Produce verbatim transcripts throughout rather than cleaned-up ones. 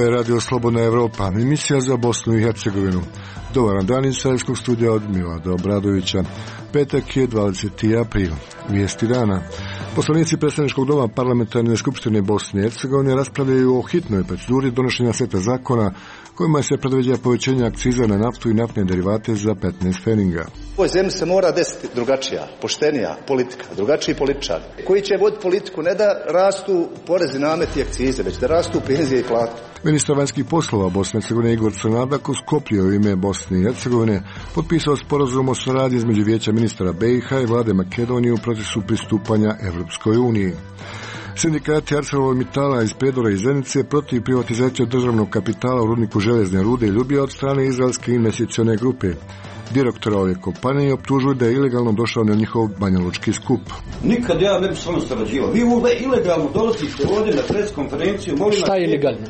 je Radio Slobodna Evropa, emisija za Bosnu i Hercegovinu. Dobar dan iz Sarajevskog studija od Milada Obradovića. Petak je dvadeseti april. Vijesti dana. Poslanici predstavničkog doma Parlamentarne skupštine Bosne i Hercegovine raspravljaju o hitnoj proceduri donošenja seta zakona kojima se predviđa povećanje akciza na naftu i naftne derivate za petnaest pfenninga. U ovoj zemlji se mora desiti drugačija, poštenija politika, drugačiji političari koji će voditi politiku ne da rastu porezi, nameti i akcize, već da rastu penzije i plate. Ministar vanjskih poslova Bosne i Hercegovine Igor Crnadak u Skoplju u ime Bosne i Hercegovine potpisao sporazum o saradnji između Vijeća ministara B i H i vlade Makedonije u procesu pristupanja Evropskoj uniji. Sindikati ArcelorMittala iz Prijedora i Zenice protiv privatizacije državnog kapitala u rudniku željezne rude i Ljubija od strane izraelske investicione grupe. Direktora ove kompanije optužuju da je ilegalno došao na njihov banjalučki skup. Nikad ja ne bi s vama sarađivao. Vi ovdje ilegalno dolazite ovdje na preskonferenciju. Šta je ilegalno?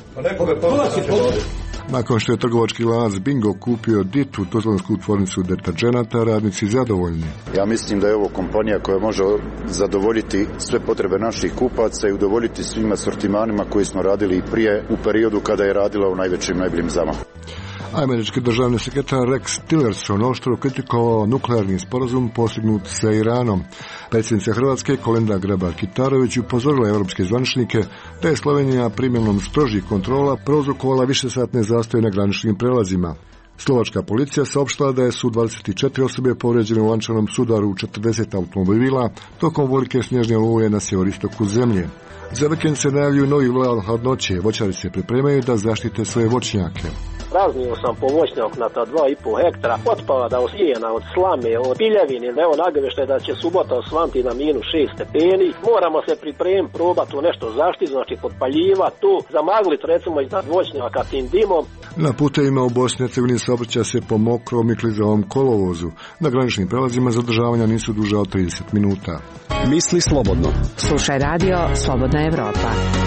Nakon što je trgovački lanac Bingo kupio Ditu, tuzlansku tvornicu deterđenata, radnici zadovoljni. Ja mislim da je ovo kompanija koja može zadovoljiti sve potrebe naših kupaca i udovoljiti svim asortimanima koje smo radili i prije u periodu kada je radila u najvećim najboljim zamahu. Američki državni sekretar Rex Tillerson oštro kritikovao nuklearni sporazum postignut sa Iranom. Predsjednica Hrvatske Kolinda Grabar-Kitarović upozorila evropske zvaničnike da je Slovenija primjenom strožih kontrola prouzrokovala višesatne zastoje na graničnim prelazima. Slovačka policija saopštila da je su dvadeset četiri osobe povrijeđene u lančanom sudaru u četrdeset automobila tokom velike snježne oluje na sjeveristoku zemlje. Za vikend se najavljuju novi val hladnoće. Voćari se pripremaju da zaštite svoje voćnjake. Raznio sam po voćnjak na ta dva i po hektara, otpada od sijena, od slame, od piljevine, evo nagovještaj da će subota osvanti na minus šest stepeni. Moramo se pripremiti, probati tu nešto zaštiti, znači podpaljivati tu, zamaglit recimo iznad voćnjaka tim dimom. Na putevima u Bosni i Hercegovini saobraća se po mokrom i klizavom kolovozu. Na graničnim prelazima zadržavanja nisu duža od trideset minuta. Misli slobodno. Slušaj radio Slobodna Evropa.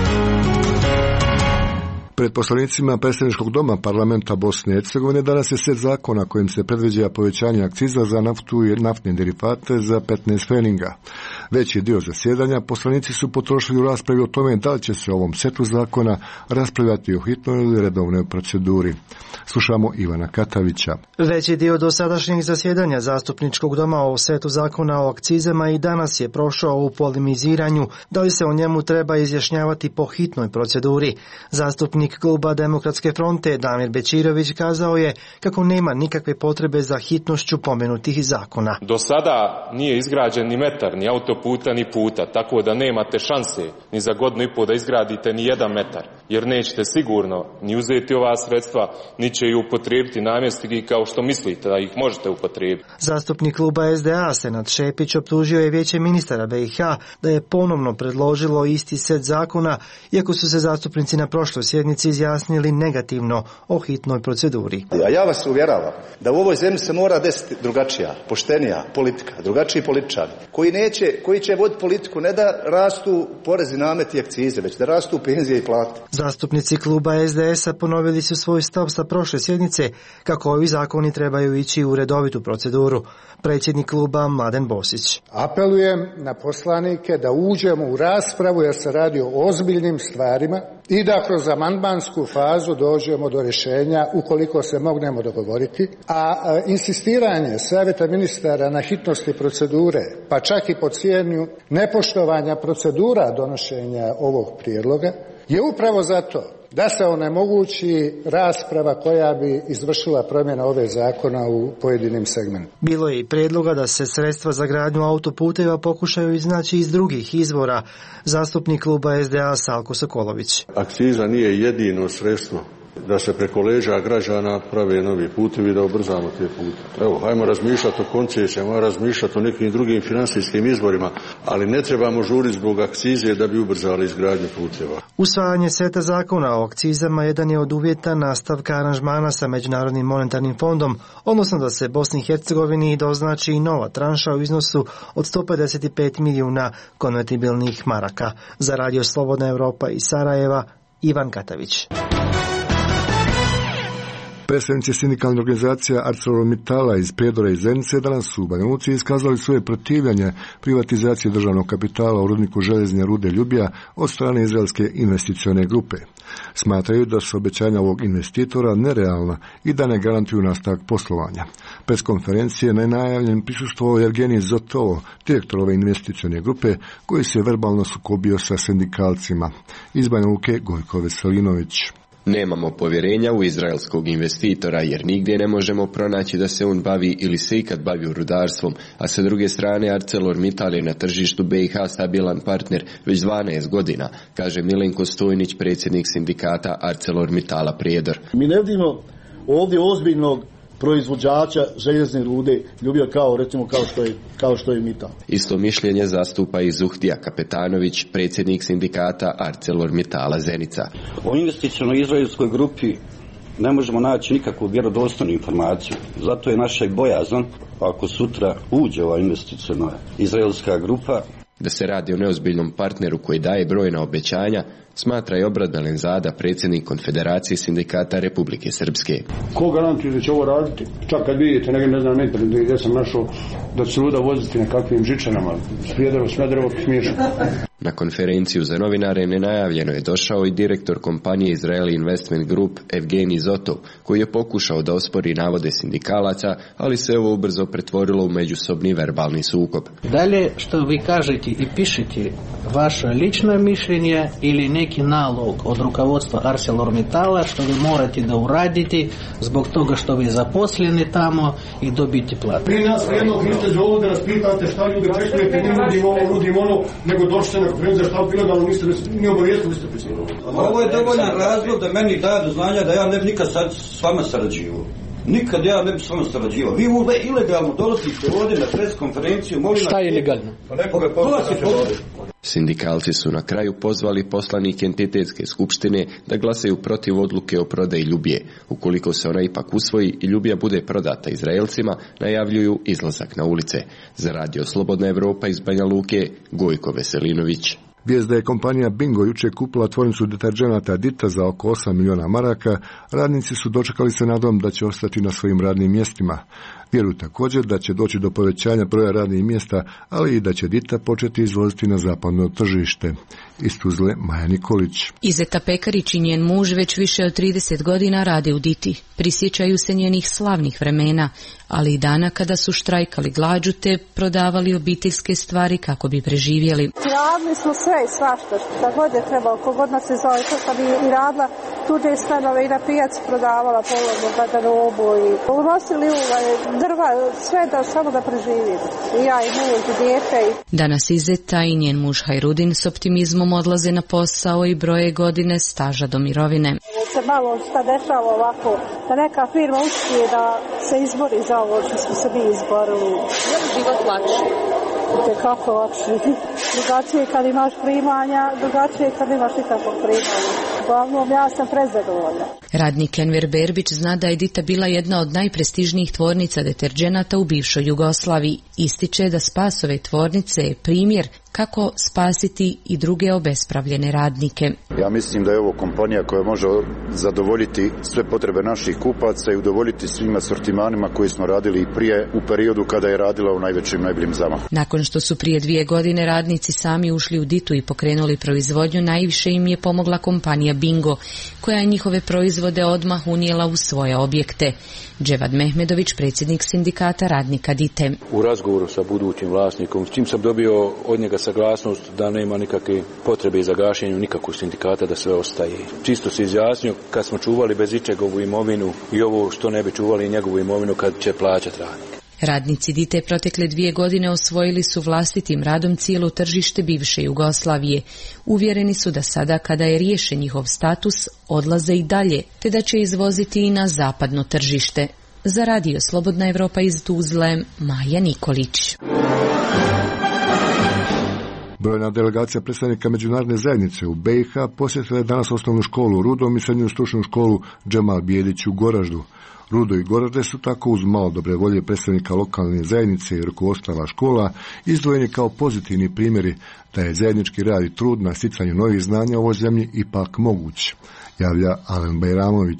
Pred poslanicima predstavničkog doma Parlamenta Bosne i Hercegovine danas je set zakona kojim se predviđa povećanje akciza za naftu i naftne derivate za petnaest pfenninga. Veći dio zasjedanja poslanici su potrošili u raspravi o tome da li će se o ovom setu zakona raspravljati u hitnoj ili redovnoj proceduri. Slušamo Ivana Katavića. Veći dio dosadašnjeg zasjedanja zastupničkog doma o setu zakona o akcizama i danas je prošao u polemiziranju da li se o njemu treba izjašnjavati po hitnoj proceduri. Zastupnik Kluba Demokratske fronte Damir Bečirović kazao je kako nema nikakve potrebe za hitnošću pomenutih zakona. Do sada nije izgrađen ni metar, ni autoputa, ni puta, tako da nemate šanse ni za godinu i pol da izgradite ni jedan metar, jer nećete sigurno ni uzeti ova sredstva, ni će ih upotrijebiti namjenski kao što mislite da ih možete upotrijebiti. Zastupnik Kluba S D A Senad Šepić optužio je Vijeće ministara B i H da je ponovno predložilo isti set zakona, iako su se zastupnici na prošloj sjednici izjasnili negativno o hitnoj proceduri. A ja vas uvjeravam da u ovoj zemlji se mora desiti drugačija, poštenija politika, drugačiji političari koji neće, koji će voditi politiku ne da rastu porezi, nameti i akcize, već da rastu penzije i plate. Zastupnici kluba S D S-a ponovili su svoj stav sa prošle sjednice kako ovi zakoni trebaju ići u redovitu proceduru. Predsjednik kluba Mladen Bosić. Apelujem na poslanike da uđemo u raspravu jer se radi o ozbiljnim stvarima i da kroz amandmansku fazu dođemo do rješenja ukoliko se mognemo dogovoriti, a, a insistiranje savjeta ministara na hitnosti procedure, pa čak i po cijenu nepoštovanja procedura donošenja ovog prijedloga, je upravo zato da se onemogući rasprava koja bi izvršila promjena ove zakona u pojedinim segmentima. Bilo je i prijedloga da se sredstva za gradnju autoputeva pokušaju iznaći iz drugih izvora. Zastupnik kluba S D A Salko Sokolović. Akciza nije jedino sredstvo da se preko leđa građana prave novi putevi, da ubrzamo te pute. Evo, hajmo razmišljati o koncesijama, hajmo razmišljati o nekim drugim financijskim izvorima, ali ne trebamo žuriti zbog akcize da bi ubrzali izgradnju puteva. Usvajanje seta zakona o akcizama jedan je od uvjeta nastavka aranžmana sa Međunarodnim monetarnim fondom, odnosno da se Bosni i Hercegovini doznači i nova tranša u iznosu od sto pedeset pet milijuna konvertibilnih maraka. Za Radio Slobodna Evropa iz Sarajeva, Ivan Katavić. Predstavnici sindikalnih organizacija ArcelorMittala iz Prijedora i Zenice danas su u Banja Luci iskazali svoje protivljenje privatizacije državnog kapitala u rudniku željezne rude Ljubija od strane izraelske investicione grupe. Smatraju da su obećanja ovog investitora nerealna i da ne garantuju nastavak poslovanja. Pres konferencije nenajavljen prisustvovao Evgenij Zotovo, direktor ove investicione grupe, koji se verbalno sukobio sa sindikalcima. Iz Banja Luke Gojko Veselinović. Nemamo povjerenja u izraelskog investitora jer nigdje ne možemo pronaći da se on bavi ili se ikad bavi rudarstvom, a sa druge strane ArcelorMittal je na tržištu B i H stabilan partner već dvanaest godina, kaže Milenko Stojnić, predsjednik sindikata ArcelorMittala Prijedor. Mi ne vidimo ovdje ozbiljnog proizvođača željezne rude Ljubija kao recimo kao što je kao što je Mittal. Isto mišljenje zastupa i Zuhtija Kapetanović, predsjednik sindikata ArcelorMittala Zenica. O investicionoj izraelskoj grupi ne možemo naći nikakvu vjerodostojnu informaciju. Zato je naša bojazan ako sutra uđe ova investiciona izraelska grupa da se radi o neozbiljnom partneru koji daje brojna obećanja, smatra i Obrad Belenzada, predsjednik Konfederacije sindikata Republike Srpske. Ko garantuje da će ovo raditi? Čak kad vidite, ne, ne znam, ne, gdje sam našao da će luda voziti nekakvim žičanama, Smederevo, Smederevo, smiješno. Na konferenciju za novinare nenajavljeno je došao i direktor kompanije Israeli Investment Group Evgenij Zotov, koji je pokušao da ospori navode sindikalaca, ali se ovo ubrzo pretvorilo u međusobni verbalni sukob. Dalje što vi kažete i pišete vaše lično mišljenje ili neki nalog od rukovodstva ArcelorMittala što vi morate da uradite zbog toga što vi zaposleni tamo i dobiti platu. Prije nas jednog niste zovili da nas pitate šta ljudi čekujete, ne nudim ovo, nudim ono, nego došli na konferenciju za šta bilo da vam niste ni obavijestili ste predsjedali. Ovo je dovoljan razlog da meni daje do znanja da ja ne bi nikad sad s vama sarađivao. Nikad ja ne bi s vama sarađivao. Vi uvek ilegalno dolazite ovdje na pres konferenciju. Šta je legalno? Pa nekoga poslati ovdje. Sindikalci su na kraju pozvali poslanike entitetske skupštine da glasaju protiv odluke o prodaji Ljubije. Ukoliko se ona ipak usvoji i Ljubija bude prodata Izraelcima, najavljuju izlazak na ulice. Za Radio Slobodna Evropa iz Banja Luke, Gojko Veselinović. Vijest da je kompanija Bingo jučer kupila tvornicu deterđenata Dita za oko osam milijuna maraka, radnici su dočekali se nadom da će ostati na svojim radnim mjestima. Vjeruju također da će doći do povećanja broja radnih mjesta, ali i da će Dita početi izvoziti na zapadno tržište. Iz Tuzle Maja Nikolić. Izeta Pekarić i njen muž već više od trideset godina rade u Diti. Prisjećaju se njenih slavnih vremena, ali i dana kada su štrajkali glađu te prodavali obiteljske stvari kako bi preživjeli. Radili smo sve i svašta, šta god je trebalo, kogod nas je zove, to sam i radila tuđe stanove i na pijaci prodavala polovnu garderobu i unosili uvaj, drva, sve da samo da preživim. I ja i muž i dijete. Danas Izeta i njen muž Hajrudin s optimizmom odlaze na posao i broje godine staža do mirovine. Se malo šta dešava ovako, da neka firma uspije da se izbori za ovo što smo se mi izborili. Je li život lakši? Te kako lakši. Drugačije kad imaš primanja, drugačije kad imaš nikakvog primanja. Uglavnom, ja sam prezadovoljna. Radnik Enver Berbić zna da je Dita bila jedna od najprestižnijih tvornica deterđenata u bivšoj Jugoslaviji. Ističe da spas ove tvornice je primjer kako spasiti i druge obespravljene radnike. Ja mislim da je ovo kompanija koja može zadovoljiti sve potrebe naših kupaca i udovoljiti svim asortimanima koji smo radili i prije u periodu kada je radila u najvećim najboljim zamah. Nakon što su prije dvije godine radnici sami ušli u Ditu i pokrenuli proizvodnju, najviše im je pomogla kompanija Bingo, koja je njihove proizvode odmah unijela u svoje objekte. Dževad Mehmedović, predsjednik sindikata radnika Dite. U razgovoru sa budućim vlasnikom, s čim sam dobio od njega saglasnost da nema nikakve potrebe za gašenju nikakvog sindikata, da sve ostaje. Čisto se izjasnio kad smo čuvali bez ičeg ovu imovinu i ovo što ne bi čuvali njegovu imovinu kad će plaćati radnik. Radnici Dite protekle dvije godine osvojili su vlastitim radom cijelo tržište bivše Jugoslavije. Uvjereni su da sada kada je riješen njihov status, odlaze i dalje, te da će izvoziti i na zapadno tržište. Za Radio Slobodna Evropa iz Tuzle, Maja Nikolić. Brojna delegacija predstavnika međunarodne zajednice u B i H posjetila je danas osnovnu školu u Rudom i srednju stručnu školu Džemal Bijedić u Goraždu. Rudo i Goražde su tako uz malo dobre volje predstavnika lokalne zajednice i rukovodstva škola izdvojeni kao pozitivni primjeri da je zajednički rad i trud na sticanju novih znanja u ovoj zemlji ipak moguć, javlja Alen Bajramović.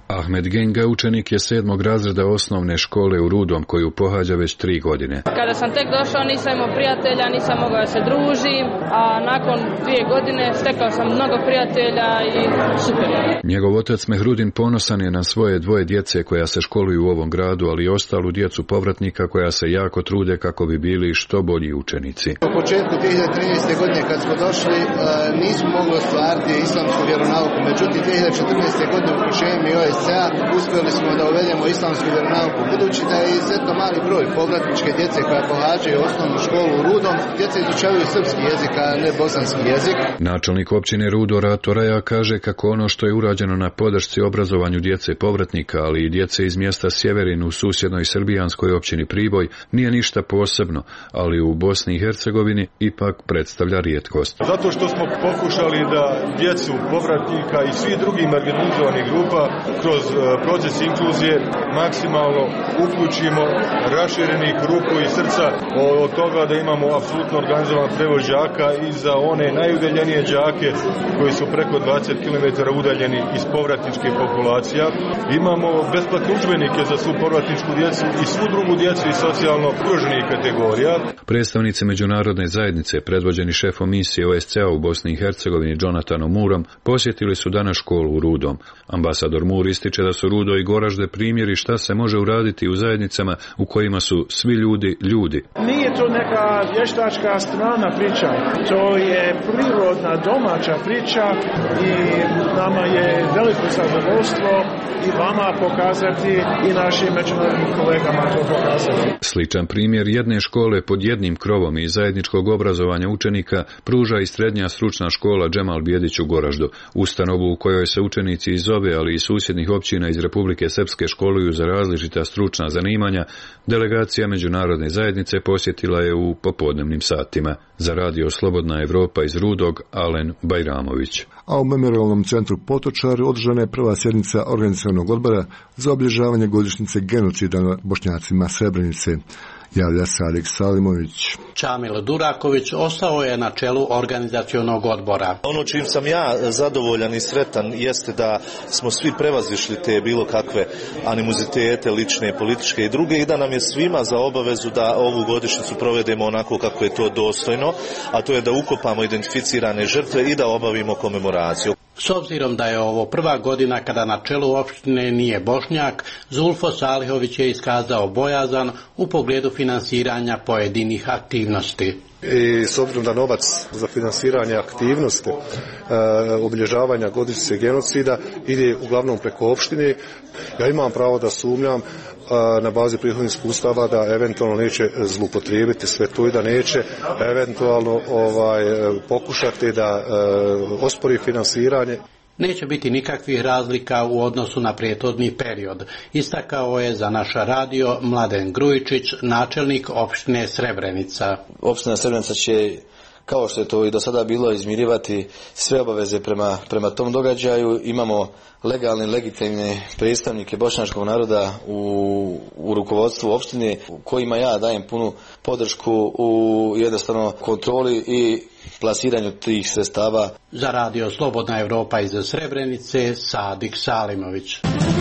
Ahmed Genga učenik je sedmog razreda osnovne škole u Rudom koju pohađa već tri godine. Kada sam tek došao nisam imao prijatelja, nisam mogao da se družim, a nakon dvije godine stekao sam mnogo prijatelja i super. Njegov otac Mehrudin ponosan je na svoje dvoje djece koja se školuju u ovom gradu, ali i ostalu djecu povratnika koja se jako trude kako bi bili što bolji učenici. U početku dvije hiljade trinaeste. godine kad smo došli nismo mogli ostvariti islamsku vjeronauku, međutim dvije hiljade četrnaeste. godine u uključenju O S C A uspjeli smo da uvedemo islamsku vjeronauku. Budući da je izuzetno mali broj povratničke djece koja pohađaju osnovnu školu u Rudom, djeca izučavaju srpski jezik, a ne bosanski jezik. Načelnik općine Rudo Rato Raja kaže kako ono što je urađeno na podršci obrazovanju djece povratnika, ali i djece iz mjesta Sjeverin u susjednoj srbijanskoj općini Priboj nije ništa posebno, ali u Bosni i Hercegovini ipak predstavlja rijetkost. Zato što smo pokušali da djecu povratnika i svi drugih marginalizovanih grupa kroz proces inkluzije maksimalno uključimo, raširenih ruku i srca od toga da imamo apsolutno organizovan prevoz đaka i za one najudaljenije đake koji su preko dvadeset kilometara udaljeni iz povratničkih populacija. Imamo besplatne udžbenike za svu povratničku djecu i svu drugu djecu iz socijalno ugroženih kategorija. Predstavnici međunarodne zajednice, predvođeni šefom misije O S C A u Bosni i Hercegovini Jonathanom Moorom, posjetili su danas školu u Rudom. Ambasador Moore ističe da su Rudo i Goražde primjeri šta se može uraditi u zajednicama u kojima su svi ljudi ljudi. Nije to neka vještačka strana priča, to je prirodna domaća priča i nama je veliko zadovoljstvo i vama pokazati i našim međunarodnim kolegama to pokazati. Sličan primjer jedne škole pod jednim krovom i zajedničkog obrazovanja učenika pruža i srednja stručna škola Džemal Bijedić u Goraždu, ustanovu u kojoj se učenici iz ove, ali i susjednih općina iz Republike Srpske školuju za različita stručna zanimanja. Delegacija međunarodne zajednice posjetila je u popodnevnim satima. Za radio Slobodna Evropa iz Rudog, Alen Bajramović. A u Memorialnom centru Potočar održana je prva sjednica organizacionog odbora za obilježavanje godišnjice genocida nad Bošnjacima Srebrenice. Javlja se Alik Salimović. Čamil Duraković ostao je na čelu organizacionog odbora. Ono čim sam ja zadovoljan i sretan jeste da smo svi prevazišli te bilo kakve animozitete, lične, političke i druge, i da nam je svima za obavezu da ovu godišnjicu provedemo onako kako je to dostojno, a to je da ukopamo identificirane žrtve i da obavimo komemoraciju. S obzirom da je ovo prva godina kada na čelu opštine nije Bošnjak, Zulfo Salihović je iskazao bojazan u pogledu finansiranja pojedinih aktivnosti. I s obzirom da novac za finansiranje aktivnosti e, obilježavanja godišnjice genocida ide uglavnom preko opštine, ja imam pravo da sumnjam a, na bazi prihodnih iskustava da eventualno neće zloupotrijebiti sve to i da neće eventualno ovaj, pokušati da e, ospori finansiranje. Neće biti nikakvih razlika u odnosu na prethodni period, istakao je za naš radio Mladen Grujičić, načelnik opštine Srebrenica. Opština Srebrenica će, kao što je to i do sada bilo, izmirivati sve obaveze prema, prema tom događaju. Imamo legalne, legitimne predstavnike bošnjačkog naroda u, u rukovodstvu opštine, kojima ja dajem punu podršku u jednostavno kontroli i plasiranju tih sredstava. Za radio Slobodna Evropa iz Srebrenice, Sadik Salimović.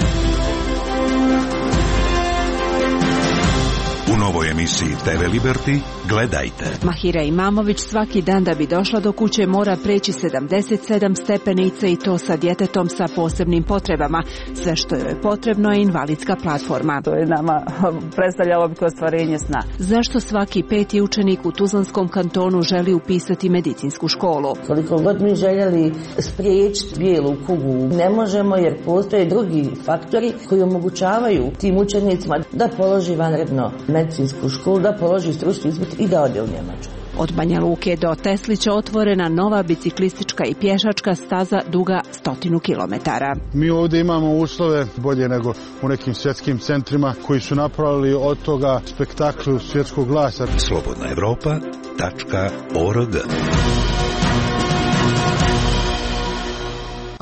U novoj emisiji T V Liberty gledajte. Mahira Imamović svaki dan da bi došla do kuće mora preći sedamdeset sedam stepenica i to sa djetetom sa posebnim potrebama. Sve što joj je potrebno je invalidska platforma. To je nama predstavljalo bi ostvarenje sna. Zašto svaki peti učenik u Tuzlanskom kantonu želi upisati medicinsku školu? Koliko god mi željeli spriječiti bijelu kugu, ne možemo jer postoje drugi faktori koji omogućavaju tim učenicima da položi vanredno medicinsku školu, da položi stručni ispit i da ode u Njemačku. Od Banja Luke do Teslića otvorena nova biciklistička i pješačka staza duga stotinu kilometara. Mi ovdje imamo uslove bolje nego u nekim svjetskim centrima koji su napravili od toga spektaklu svjetskog glasa. Slobodna Evropa tačka org.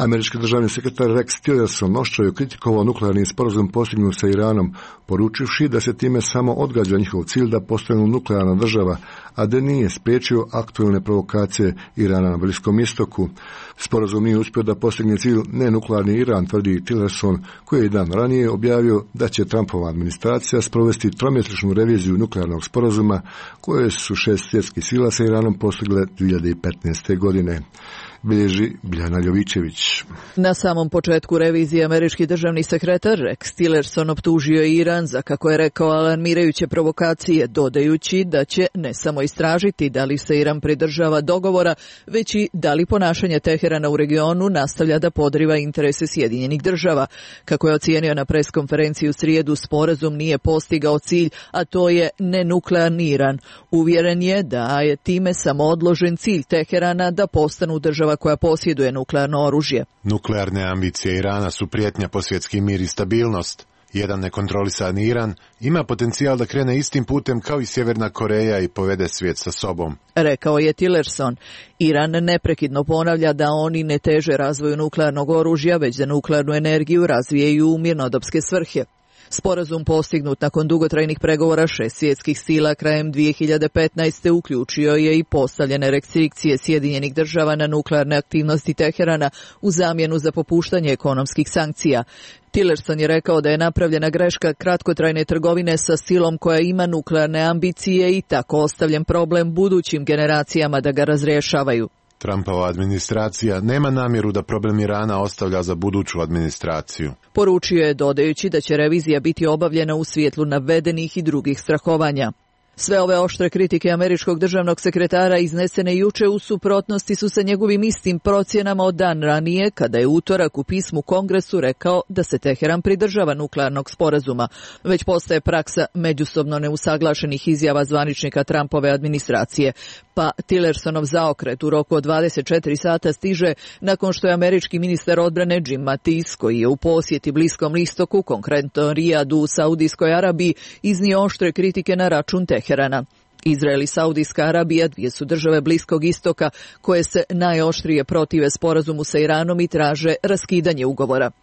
Američki državni sekretar Rex Tillerson oštro je kritikovao nuklearni sporazum postignut sa Iranom, poručivši da se time samo odgađa njihov cilj da postanu nuklearna država, a da nije spriječio aktualne provokacije Irana na Bliskom istoku. Sporazum nije uspio da postigne cilj nenuklearni Iran, tvrdi Tillerson, koji je dan ranije objavio da će Trumpova administracija sprovesti tromjesečnu reviziju nuklearnog sporazuma koje su šest svjetskih sila sa Iranom postigle dvije hiljade petnaeste. godine. Bilježi Biljana Ljovićević. Na samom početku revizije američki državni sekretar Rex Tillerson optužio Iran za, kako je rekao, alarmirajuće provokacije, dodajući da će ne samo istražiti da li se Iran pridržava dogovora, već i da li ponašanje Teherana u regionu nastavlja da podriva interese Sjedinjenih država. Kako je ocijenio na preskonferenciji u srijedu, sporazum nije postigao cilj, a to je nenuklearni Iran. Uvjeren je da je time samo odložen cilj Teherana da postanu država koja posjeduje nuklearno oružje. Nuklearne ambicije Irana su prijetnja po svjetski mir i stabilnost. Jedan nekontrolisan Iran ima potencijal da krene istim putem kao i Sjeverna Koreja i povede svijet sa sobom, rekao je Tillerson. Iran neprekidno ponavlja da oni ne teže razvoju nuklearnog oružja, već da nuklearnu energiju razvijaju u mirnodopske svrhe. Sporazum postignut nakon dugotrajnih pregovora šest svjetskih sila krajem dvije hiljade petnaeste. uključio je i postavljene restrikcije Sjedinjenih država na nuklearne aktivnosti Teherana u zamjenu za popuštanje ekonomskih sankcija. Tillerson je rekao da je napravljena greška kratkotrajne trgovine sa silom koja ima nuklearne ambicije i tako ostavljen problem budućim generacijama da ga razrješavaju. Trumpova administracija nema namjeru da problem Irana ostavlja za buduću administraciju, poručio je, dodajući da će revizija biti obavljena u svjetlu navedenih i drugih strahovanja. Sve ove oštre kritike američkog državnog sekretara iznesene juče u suprotnosti su sa njegovim istim procjenama od dan ranije, kada je utorak u pismu Kongresu rekao da se Teheran pridržava nuklearnog sporazuma. Već postaje praksa međusobno neusaglašenih izjava zvaničnika Trumpove administracije. Pa Tillersonov zaokret u roku od dvadeset četiri sata stiže nakon što je američki ministar odbrane Jim Mattis, koji je u posjeti Bliskom istoku, konkretno Rijadu u Saudijskoj Arabiji, iznio oštre kritike na račun Teherana. Izrael i Saudijska Arabija, dvije su države Bliskog istoka koje se najoštrije protive sporazumu sa Iranom i traže raskidanje ugovora.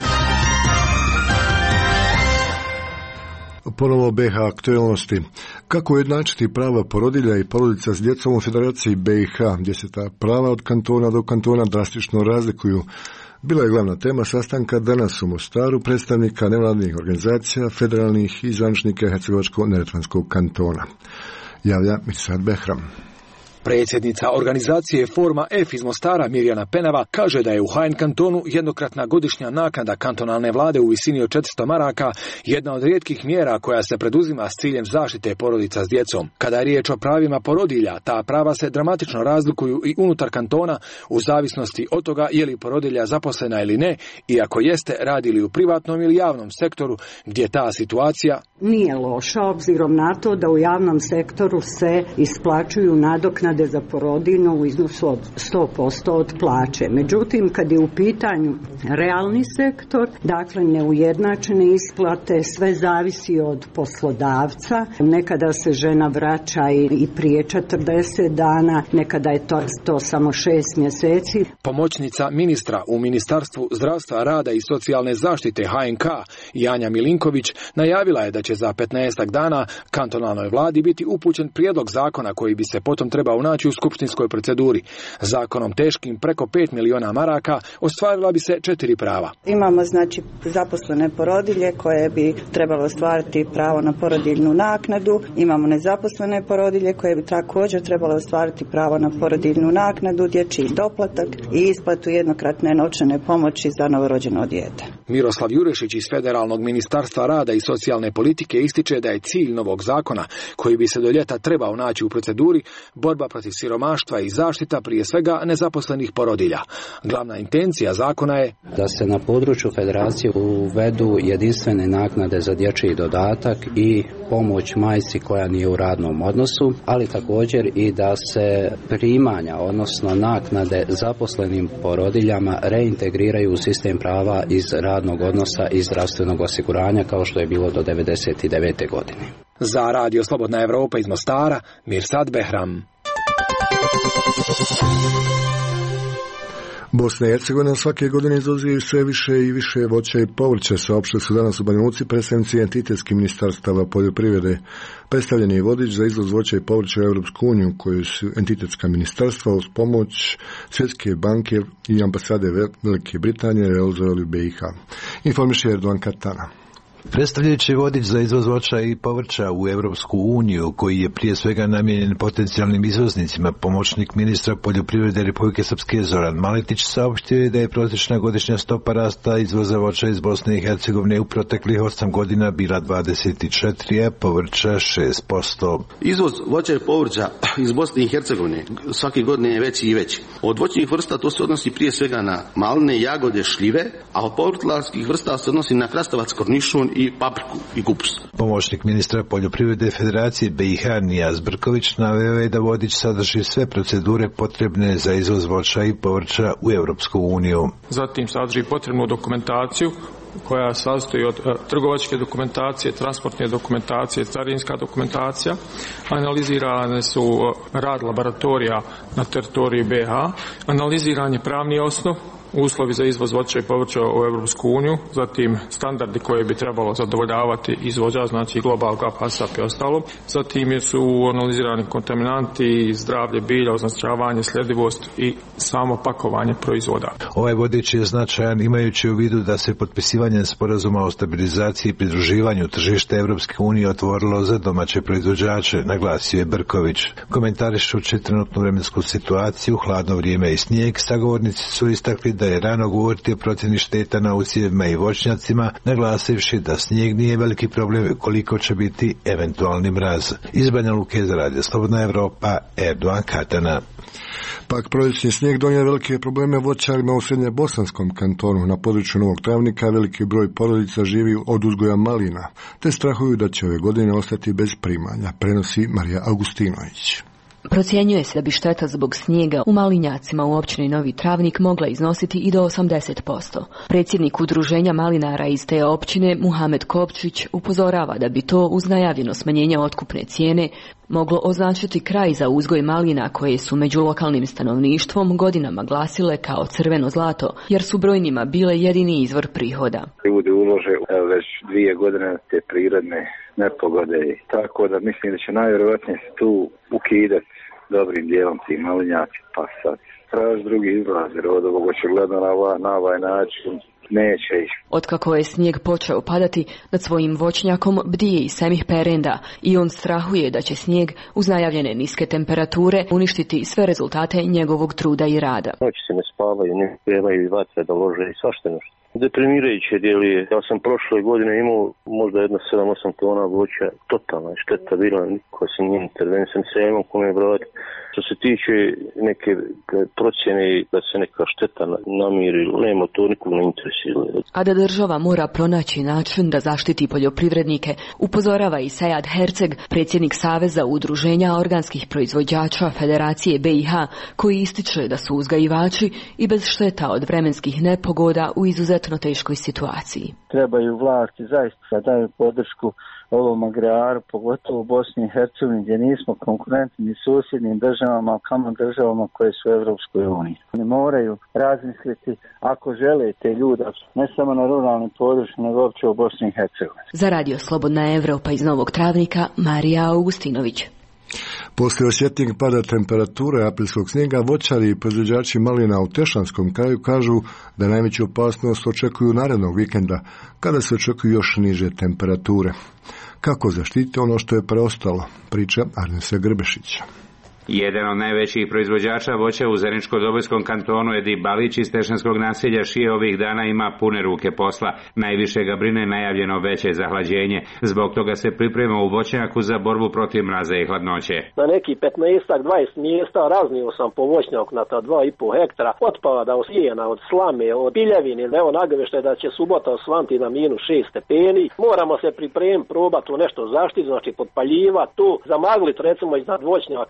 Ponovo B H aktualnosti. Kako ujednačiti prava porodilja i porodica s djecom u Federaciji B i H, gdje se ta prava od kantona do kantona drastično razlikuju? Bila je glavna tema sastanka danas u Mostaru predstavnika nevladinih organizacija, federalnih i zvaničnika Hercegovačko-neretvanskog kantona. Javlja Mirsad Behram. Predsjednica organizacije Forma F iz Mostara Mirjana Penava kaže da je u H N kantonu jednokratna godišnja naknada kantonalne vlade u visini od četiristo maraka jedna od rijetkih mjera koja se preduzima s ciljem zaštite porodica s djecom. Kada je riječ o pravima porodilja, ta prava se dramatično razlikuju i unutar kantona u zavisnosti od toga je li porodilja zaposlena ili ne, i ako jeste, radi li u privatnom ili javnom sektoru, gdje ta situacija nije loša obzirom na to da u javnom sektoru se isplaćuju nadoknade za porodiljnu u iznosu od sto posto od plaće. Međutim, kad je u pitanju realni sektor, dakle neujednačene isplate, sve zavisi od poslodavca. Nekada se žena vraća i prije četrdeset dana, nekada je to, to samo šest mjeseci. Pomoćnica ministra u Ministarstvu zdravstva, rada i socijalne zaštite H N K Janja Milinković najavila je da će za petnaestak dana kantonalnoj vladi biti upućen prijedlog zakona koji bi se potom trebao naći u skupštinskoj proceduri. Zakonom teškim preko pet miliona maraka ostvarila bi se četiri prava. Imamo znači zaposlene porodilje koje bi trebalo ostvariti pravo na porodiljnu naknadu. Imamo nezaposlene porodilje koje bi također trebalo ostvariti pravo na porodiljnu naknadu, dječji doplatak i isplatu jednokratne novčane pomoći za novorođeno dijete. Miroslav Jurešić iz Federalnog ministarstva rada i socijalne politike ističe da je cilj novog zakona, koji bi se do ljeta trebao naći u proceduri, borba protiv siromaštva i zaštita prije svega nezaposlenih porodilja. Glavna intencija zakona je da se na području federacije uvedu jedinstvene naknade za dječji dodatak i pomoć majci koja nije u radnom odnosu, ali također i da se primanja, odnosno naknade zaposlenim porodiljama reintegriraju u sistem prava iz radnog odnosa i zdravstvenog osiguranja kao što je bilo do devedeset devete. godine. Za Radio Slobodna Evropa iz Mostara, Mirsad Behram. Bosna i Hercegovina svake godine izvozi sve više i više voća i povrća, saopštili su danas u Banja Luci predstavnici entitetskih ministarstava poljoprivrede. Predstavljen je vodič za izvoz voća i povrća u Europsku uniju, koju su entitetska ministarstva uz pomoć Svjetske banke i ambasade Velike Britanije realizovali u B i H. Informiše Erdogan Katana. Predstavljajući vodič za izvoz voća i povrća u Europsku uniju, koji je prije svega namijenjen potencijalnim izvoznicima, pomoćnik ministra poljoprivrede Republike Srpske Zoran Maletić saopštio je da je prosječna godišnja stopa rasta izvoza voća iz Bosne i Hercegovine u proteklih osam godina bila dvadeset četiri, a povrća šest posto. Izvoz voća i povrća iz Bosne i Hercegovine svake godine je veći i veći. Od voćnih vrsta to se odnosi prije svega na maline, jagode, šljive, a od povrtlarskih vrsta se odnosi na krastavac, kornišun i papriku i kupus. Pomoćnik ministra poljoprivrede Federacije B i H Nijaz Brković naveo je da vodič sadrži sve procedure potrebne za izvoz voća i povrća u Europsku uniju. Zatim sadrži potrebnu dokumentaciju koja sastoji od e, trgovačke dokumentacije, transportne dokumentacije, carinska dokumentacija. Analizirane su e, rad laboratorija na teritoriji B i H, analiziran je pravni osnov, uslovi za izvoz voća i povrća u Europsku uniju, zatim standardi koje bi trebalo zadovoljavati izvođač, znači Global Gap, HACCP i ostalo. Zatim su analizirani kontaminanti, zdravlje bilja, označavanje, sljedivost i samo pakovanje proizvoda. Ovaj vodič je značajan imajući u vidu da se potpisivanjem sporazuma o stabilizaciji i pridruživanju tržišta Europske unije otvorilo za domaće proizvođače, naglasio je Brković. Komentarišući trenutnu vremensku situaciju, hladno vrijeme i snijeg, sagovornici su istakli da je rano govoriti o procjeni šteta na usjevima i voćnjacima, naglasivši da snijeg nije veliki problem koliko će biti eventualni mraz. Iz Banja Luke za Radio Slobodna Evropa, Erdogan Katana. Pak proljećni snijeg donio velike probleme voćarima u srednje bosanskom kantonu. Na području Novog Travnika veliki broj porodica živi od uzgoja malina, te strahuju da će ove godine ostati bez primanja, prenosi Marija Augustinović. Procjenjuje se da bi šteta zbog snijega u malinjacima u općini Novi Travnik mogla iznositi i do osamdeset posto. Predsjednik udruženja malinara iz te općine, Muhamed Kopčić, upozorava da bi to uz najavljeno smanjenje otkupne cijene moglo označiti kraj za uzgoj malina koje su među lokalnim stanovništvom godinama glasile kao crveno zlato, jer su brojnima bile jedini izvor prihoda. Ljudi ulože već dvije godine te prirodne nepogode, tako da mislim da će najvjerojatnije se tu ukidati dobrim dijelom ti malinjaci, pa sad traži drugi izlaz, jer od ovog očigledno na ovaj, na ovaj način neće ih. Otkako je snijeg počeo padati, nad svojim voćnjakom bdije i Semih Perenda i on strahuje da će snijeg uz najavljene niske temperature uništiti sve rezultate njegovog truda i rada. Noći se ne spavaju, ne spremaju i vatre da lože i svašta nešto. Deprimirajuće djeli je. Ja sam prošle godine imao možda jedno sedam osam tona voća, totalna šteta bila, niko se nije intervencija, se imam kome brati. Što se tiče neke procjene da se neka šteta namiri, nema to, nikog ne interesira. A da država mora pronaći način da zaštiti poljoprivrednike, upozorava i Sejad Herceg, predsjednik Saveza udruženja organskih proizvođača Federacije B i H, koji ističe da su uzgajivači i bez šteta od vremenskih nepogoda u izuzetno teškoj situaciji. Trebaju vlasti zaista da daju podršku ovom agraru, pogotovo u Bosni i Hercegovini, gdje nismo konkurentni ni susjednim državama, a kamo državama koje su u Europskoj uniji. Oni moraju razmisliti ako žele te ljude, ne samo na ruralnim područjima, nego uopće u Bosni i Hercegovini. Za Radio Slobodna Evropa iz Novog Travnika, Marija Augustinović. Poslije osjetnijeg pada temperature aprilskog snijega, voćari i proizvođači malina u Tešanskom kraju kažu da najveću opasnost očekuju narednog vikenda, kada se očekuju još niže temperature. Kako zaštiti ono što je preostalo, priča Arnesa Grbešića. Jedan od najvećih proizvođača voća u Zeničko-Dobojskom kantonu Edi Balić iz Tešanskog naselja šije ovih dana ima pune ruke posla. Najviše ga brine najavljeno veće zahlađenje. Zbog toga se priprema u voćnjaku za borbu protiv mraza i hladnoće. Na neki petnaest dvadeset mjesta raznio sam po voćnjaku na ta dva i po hektara. Otpada od sijena, od slame, od piljevine. Evo nagoveštaje da će subota osvanti na minus šest stepeni. Moramo se pripremiti, probati tu nešto zaštiti, znači podpaljivati tu, zamaglit recimo iznad voćnjaka tim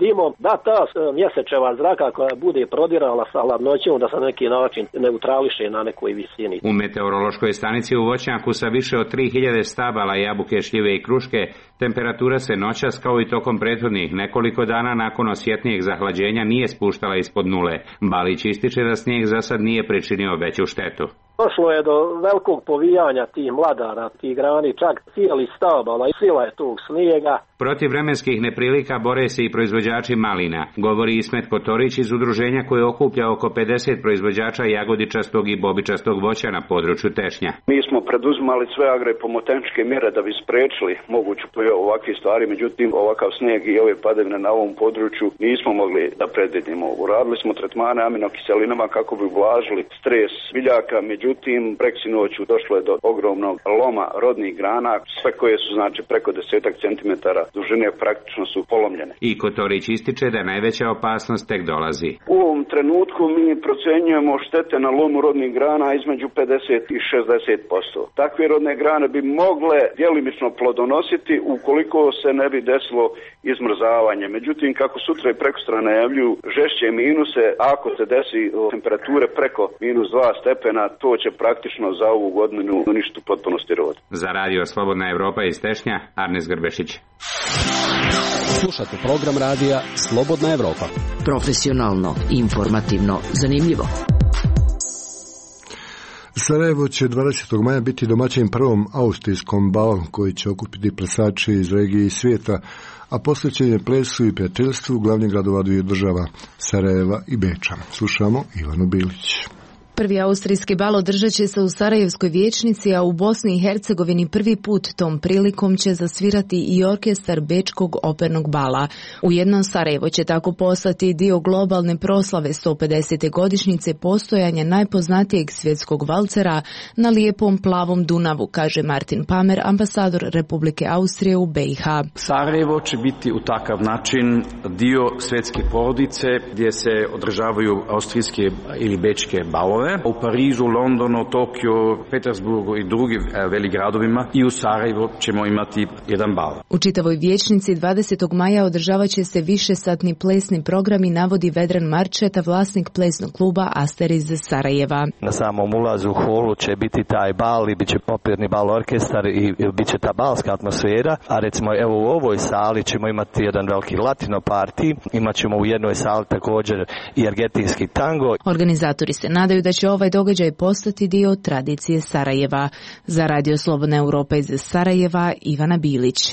dimom, da ta mjesečeva zraka koja bude prodirala sa hladnoćom da se na neki način neutrališe na nekoj visini. U meteorološkoj stanici u voćnjaku sa više od tri hiljade stabala jabuke, šljive i kruške temperatura se noćas kao i tokom prethodnih nekoliko dana nakon osjetnijeg zahlađenja nije spuštala ispod nule. Balić ističe da snijeg za sad nije pričinio veću štetu. Došlo je do velikog povijanja tih mladara, tih grani, čak cijeli stabala i sila je tog snijega. Protiv vremenskih neprilika bore se i proizvođači malina, govori Ismet Kotorić iz udruženja koje okuplja oko pedeset proizvođača jagodičastog i bobičastog voća na području Tešnja. Mi smo preduzimali sve agropomoteničke mjere da bi spriječili moguću pojavu ovakvih stvari, međutim ovakav snijeg i ove padavine na ovom području nismo mogli da predvidimo. Uradili smo tretmane aminokiselinama kako bi ublažili stres biljaka, međutim preksinoću došlo je do ogromnog loma rodnih grana, sve koje su znači preko desetak centimetara dužine praktično su polomljene. I Kotorić ističe da najveća opasnost tek dolazi. U ovom trenutku mi procenjujemo štete na lomu rodnih grana između pedeset i šezdeset posto. Takve rodne grane bi mogle djelimično plodonositi ukoliko se ne bi desilo izmrzavanje. Međutim, kako sutra i prekosutra najavljuju žešće minuse, ako se desi temperature preko minus dva stepena, to će praktično za ovu godinu uništiti potpunosti rod. Za radio Slobodna Evropa iz Tešnja, Arnes Grbešić. Slušate program radija Slobodna Evropa. Profesionalno, informativno, zanimljivo. Sarajevo će dvadesetog maja biti domaćin prvom austrijskom balu koji će okupiti plesače iz regije i svijeta, a posvećen je plesu i prijateljstvu glavnih gradova dviju država, Sarajeva i Beča. Slušamo Ivanu Bilić. Prvi austrijski bal održat će se u Sarajevskoj vijećnici, a u Bosni i Hercegovini prvi put tom prilikom će zasvirati i orkestar Bečkog opernog bala. Ujedno Sarajevo će tako postati dio globalne proslave sto pedesete godišnjice postojanja najpoznatijeg svjetskog valcera na lijepom plavom Dunavu, kaže Martin Pamer, ambasador Republike Austrije u B i H. Sarajevo će biti u takav način dio svjetske porodice gdje se održavaju austrijske ili bečke balove. U Parizu, Londonu, Tokiju, Petersburgu i drugim velikih gradovima i u Sarajevu ćemo imati jedan bal. U čitavoj vijećnici dvadesetog maja održavat će se višesatni plesni programi, navodi Vedran Marčeta, vlasnik plesnog kluba Aster iz Sarajeva. Na samom ulazu u holu će biti taj bal i bit će operni bal orkestar i bit će ta balska atmosfera, a recimo evo u ovoj sali ćemo imati jedan veliki latino party, imat ćemo u jednoj sali također i argentinski tango. Organizatori se nadaju da će ovaj događaj postati dio tradicije Sarajeva. Za Radio Slobodna Evropa iz Sarajeva, Ivana Bilić.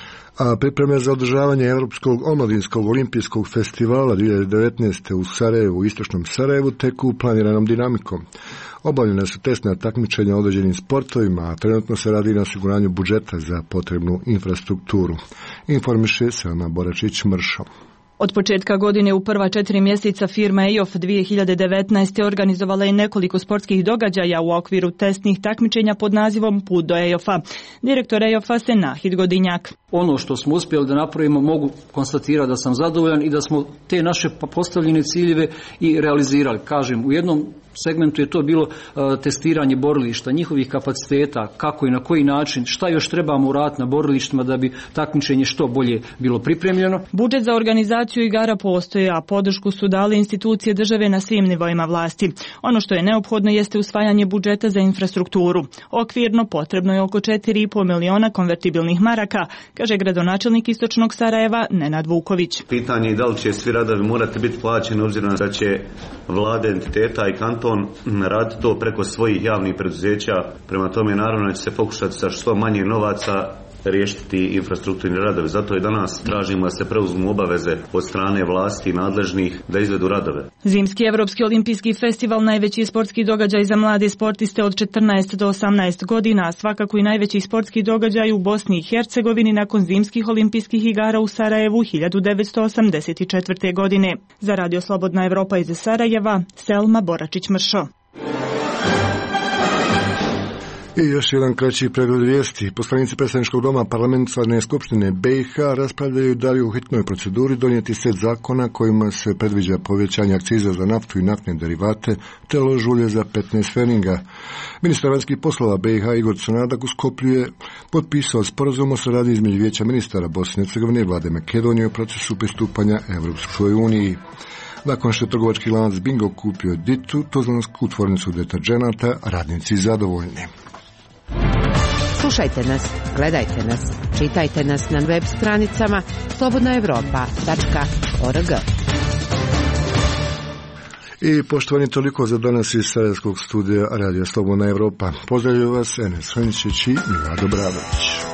A pripreme za održavanje Europskog omladinskog olimpijskog festivala dvije hiljade devetnaeste. u Sarajevu, u istočnom Sarajevu, teku planiranom dinamikom. Obavljena su testna takmičenja u određenim sportovima, a trenutno se radi na osiguranju budžeta za potrebnu infrastrukturu. Informiše Selma Boračić-Mršo. Od početka godine u prva četiri mjeseca firma E I O F dvije hiljade devetnaeste. organizovala je nekoliko sportskih događaja u okviru testnih takmičenja pod nazivom Put do E I O F-a. Direktor E I O F-a Senahid Godinjak. Ono što smo uspjeli da napravimo mogu konstatirati da sam zadovoljan i da smo te naše postavljene ciljeve i realizirali. Kažem, u jednom segmentu je to bilo uh, testiranje borilišta, njihovih kapaciteta, kako i na koji način, šta još trebamo uraditi na borilištima da bi takmičenje što bolje bilo pripremljeno. Budžet za organizaciju igara postoji, a podršku su dale institucije države na svim nivoima vlasti. Ono što je neophodno jeste usvajanje budžeta za infrastrukturu. Okvirno potrebno je oko četiri i pol miliona konvertibilnih maraka, kaže gradonačelnik istočnog Sarajeva Nenad Vuković. Pitanje je da li će svi radovi morati biti plaćeni obzirom da će vlade entiteta i kanton raditi to preko svojih javnih preduzeća. Prema tome naravno će se pokušati sa što manje novaca riješiti infrastrukturni radovi. Zato je danas tražimo da se preuzmu obaveze od strane vlasti nadležnih da izvedu radove. Zimski Evropski olimpijski festival, najveći sportski događaj za mlade sportiste od četrnaest do osamnaest godina, a svakako i najveći sportski događaj u Bosni i Hercegovini nakon zimskih olimpijskih igara u Sarajevu hiljadu devetsto osamdeset četvrte. godine. Za Radio Slobodna Evropa iz Sarajeva, Selma Boračić-Mršo. I još jedan kraći pregled vijesti. Poslanici predstavničkog doma parlamentarne skupštine B i H raspravljaju da li u hitnoj proceduri donijeti set zakona kojima se predviđa povećanje akciza za naftu i naftne derivate te lož ulje za petnaest pfenninga. Ministar vanjskih poslova B i H Igor Crnadak u Skoplju je potpisao sporazum o saradnji između Vijeća ministara Bosne i Hercegovine i vlade Makedonije u procesu pristupanja Evropskoj uniji. Nakon što je trgovački lanac Bingo kupio Ditu, tuzlansku tvornicu deterdženata, radnici zadovoljni. Slušajte nas, gledajte nas, čitajte nas na web stranicama slobodna evropa tačka org. I poštovani, toliko za danas iz Sarajevskog studija Radija Slobodna Evropa. Pozdravljaju vas Enes Hrničić i Milado Bradović.